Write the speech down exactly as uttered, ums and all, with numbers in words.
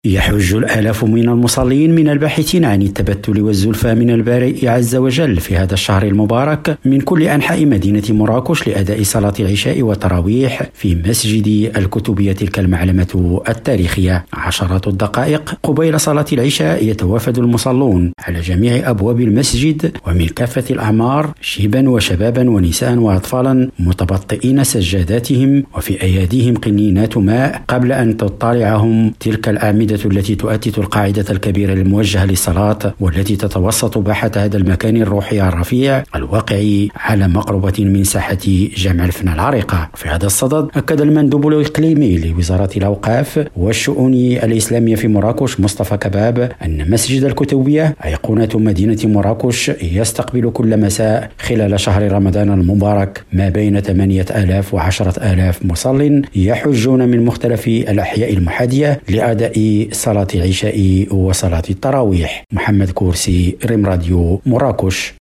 يحج الآلاف من المصلين من الباحثين عن التبتل والزلفى من البارئ عز وجل في هذا الشهر المبارك من كل أنحاء مدينة مراكش لأداء صلاة العشاء والتراويح في مسجد الكتبية تلك المعلمة التاريخية. عشرات الدقائق قبيل صلاة العشاء يتوافد المصلون على جميع أبواب المسجد ومن كافة الأعمار، شيبا وشبابا ونساء وأطفالا، متبطئين سجاداتهم وفي أيديهم قنينات ماء قبل أن تطالعهم تلك الأعمدة التي تؤتت القاعدة الكبيرة الموجهة للصلاة، والتي تتوسط باحة هذا المكان الروحي الرفيع الواقع على مقربة من ساحة جامع الفنا العريقة. في هذا الصدد أكد المندوب الإقليمي لوزارة الأوقاف والشؤون الإسلامية في مراكش مصطفى كباب أن مسجد الكتبية أيقونة مدينة مراكش يستقبل كل مساء خلال شهر رمضان المبارك ما بين ثمانية آلاف وعشرة آلاف مصل يحجون من مختلف الأحياء المحاذية لأداء صلاة العشاء وصلاة التراويح. محمد كورسي، ريم راديو، مراكش.